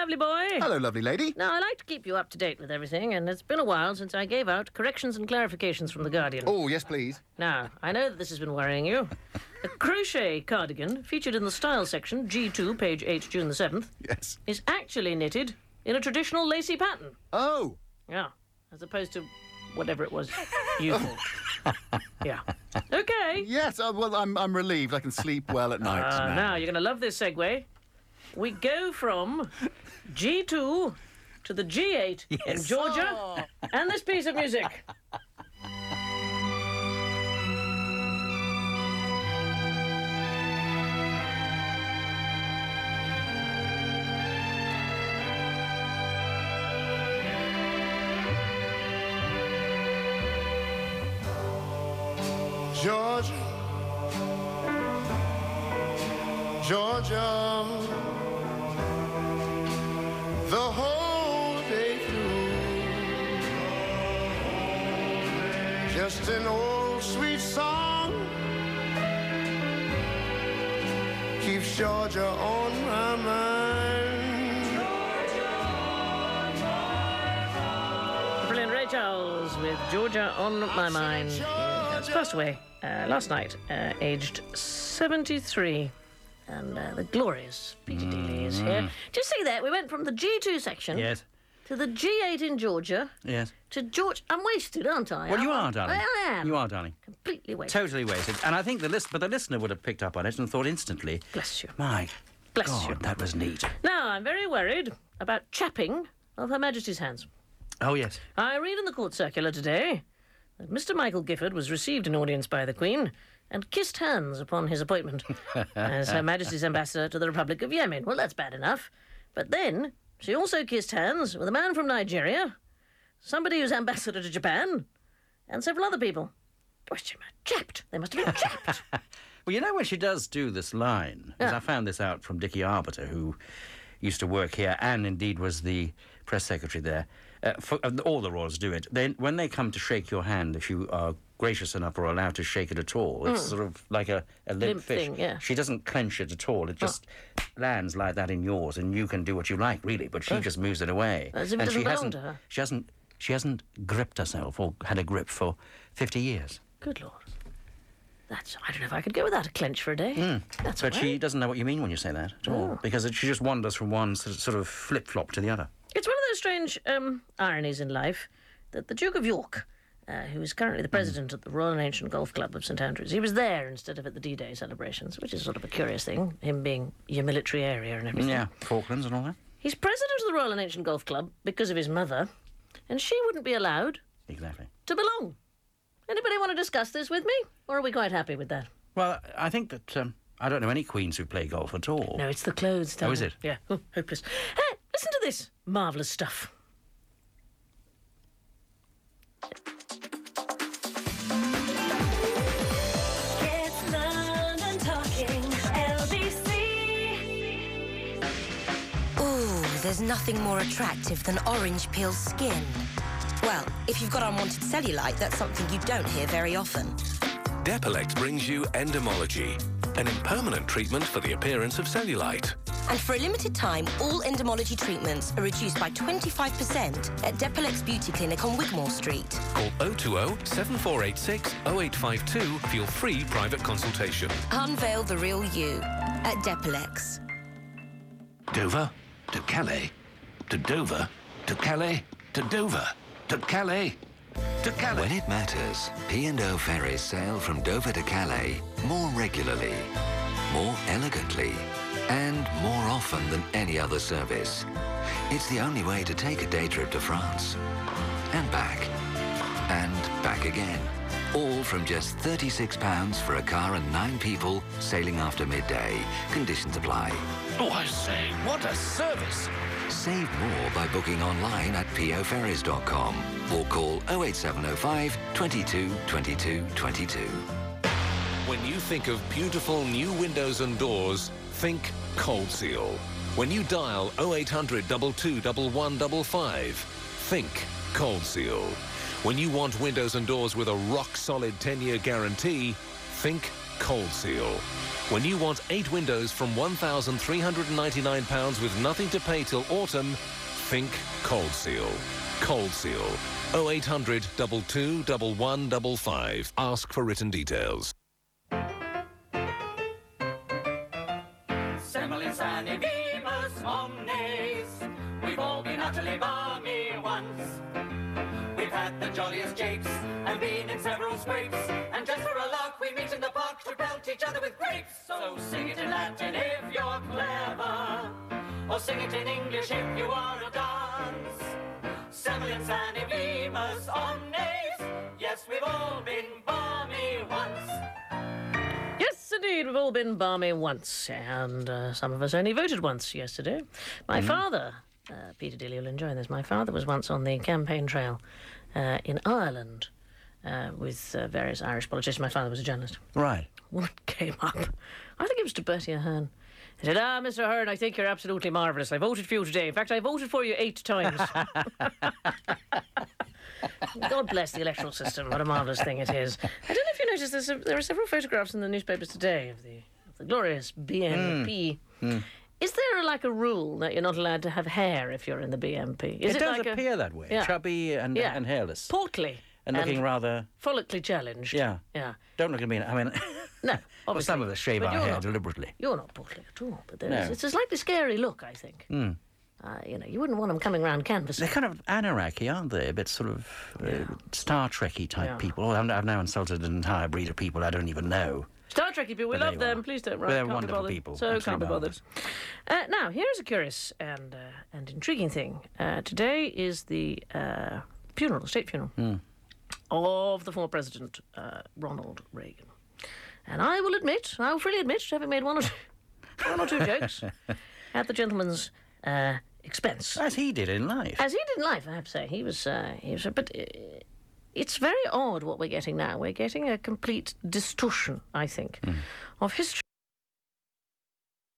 lovely boy. Hello, lovely lady. Now, I like to keep you up to date with everything, and it's been a while since I gave out corrections and clarifications from The Guardian. Oh, yes, please. Now, I know that this has been worrying you. A crochet cardigan, featured in the style section, G2, page 8, June the 7th, Yes. is actually knitted in a traditional lacy pattern. Oh. Yeah, as opposed to whatever it was you thought. Yeah. Okay. Yes, well, I'm relieved. I can sleep well at night now. Now, you're going to love this segue. We go from G2 to the G8 in Georgia and this piece of music. Georgia, Georgia, the whole day through, just an old sweet song keeps Georgia on my mind. Georgia on my mind. Brilliant Ray Charles with Georgia on my mind. He has passed away last night, aged 73. And the glorious Peter Dealey is here. Just see that, we went from the G2 section to the G8 in Georgia to George. I'm wasted, aren't I? Well, you are, darling. I am. You are, darling. Completely wasted. Totally wasted. And I think the listener would have picked up on it and thought instantly, Bless you. my Bless God, you. that was neat. Now, I'm very worried about chapping of Her Majesty's hands. Oh, yes. I read in the court circular today that Mr. Michael Gifford was received in audience by the Queen and kissed hands upon his appointment as Her Majesty's ambassador to the Republic of Yemen. Well, that's bad enough. But then she also kissed hands with a man from Nigeria, somebody who's ambassador to Japan, and several other people. Gosh, she must have chapped. They must have been chapped. Well, you know when she does do this line, because I found this out from Dickie Arbiter, who used to work here and indeed was the press secretary there. All the royals do it. When they come to shake your hand, if you are gracious enough or allowed to shake it at all, it's sort of like a limp fish. Thing, yeah. She doesn't clench it at all. It just lands like that in yours, and you can do what you like, really, but she just moves it away. As if it and doesn't she belong hasn't, to her. She hasn't gripped herself or had a grip for 50 years. Good Lord. I don't know if I could go without a clench for a day. That's But all she right. doesn't know what you mean when you say that at all, because she just wanders from one sort of flip-flop to the other. It's one of those strange ironies in life that the Duke of York, who is currently the president at the Royal and Ancient Golf Club of St Andrews, he was there instead of at the D-Day celebrations, which is sort of a curious thing, him being your military area and everything. Yeah, Falklands and all that. He's president of the Royal and Ancient Golf Club because of his mother, and she wouldn't be allowed Exactly. to belong. Anybody want to discuss this with me, or are we quite happy with that? Well, I think that I don't know any queens who play golf at all. No, it's the clothes, darling. Oh, is it? Yeah. Oh, hopeless. Hey, listen to this marvellous stuff. It's London Talking, LBC. Ooh, there's nothing more attractive than orange peel skin. Well, if you've got unwanted cellulite, that's something you don't hear very often. Depilex brings you Endomology, an impermanent treatment for the appearance of cellulite. And for a limited time, all endomology treatments are reduced by 25% at Depilex Beauty Clinic on Wigmore Street. Call 020-7486-0852 for your free private consultation. Unveil the real you at Depilex. Dover to Calais, to Dover to Calais, to Dover to Calais, to Calais. When it matters, P&O ferries sail from Dover to Calais more regularly, more elegantly, and more often than any other service. It's the only way to take a day trip to France. And back again. All from just £36 for a car and 9 people sailing after midday. Conditions apply. Oh, I say, what a service! Save more by booking online at poferries.com or call 08705 22 22 22. When you think of beautiful new windows and doors, think Cold Seal. When you dial 0800 22 1155, think Cold Seal. When you want windows and doors with a rock-solid 10-year guarantee, think Cold Seal. When you want 8 windows from £1,399 with nothing to pay till autumn, think Cold Seal. Cold Seal. 0800 22 1155. Ask for written details. Semolins and edemas omnes. We've all been utterly balmy once. We've had the jolliest japes and been in several scrapes. And just for a lark we meet in the park to pelt each other with grapes. So sing it in Latin if you're clever, or sing it in English if you are a dance. Semolins and edemas omnes. Yes, we've all been balmy once. Yes, indeed, we've all been balmy once, and some of us only voted once yesterday. My father, Peter Dilly will enjoy this, my father was once on the campaign trail in Ireland with various Irish politicians. My father was a journalist. Right. One came up, I think it was to Bertie Ahern. He said, Mr. Ahern, I think you're absolutely marvellous. I voted for you today. In fact, I voted for you 8 times. God bless the electoral system. What a marvellous thing it is. I don't know if you noticed, there are several photographs in the newspapers today of the glorious BNP. Is there like a rule that you're not allowed to have hair if you're in the BNP? Is it does like appear that way. Yeah. Chubby and hairless. Portly. And looking rather... follically challenged. Yeah. Yeah. Don't look at me. I mean... No, obviously. Well, some of us shave our hair deliberately. You're not portly at all, but No. it's a slightly scary look, I think. You know, you wouldn't want them coming round canvas. They're kind of Anunnaki, aren't they? A bit sort of Star Trek-y type people. Well, I've now insulted an entire breed of people I don't even know. Star Trek people, we But love they them. are. Please don't But write. they're Can't be wonderful bothered. people. So Absolutely can't be bothered. Now, here's a curious and intriguing thing. Today is the funeral, state funeral, of the former president, Ronald Reagan. And I will freely admit, having made one or two jokes at the gentleman's expense. As he did in life. As he did in life, I have to say. He was but it's very odd what we're getting now. We're getting a complete distortion, I think, of history.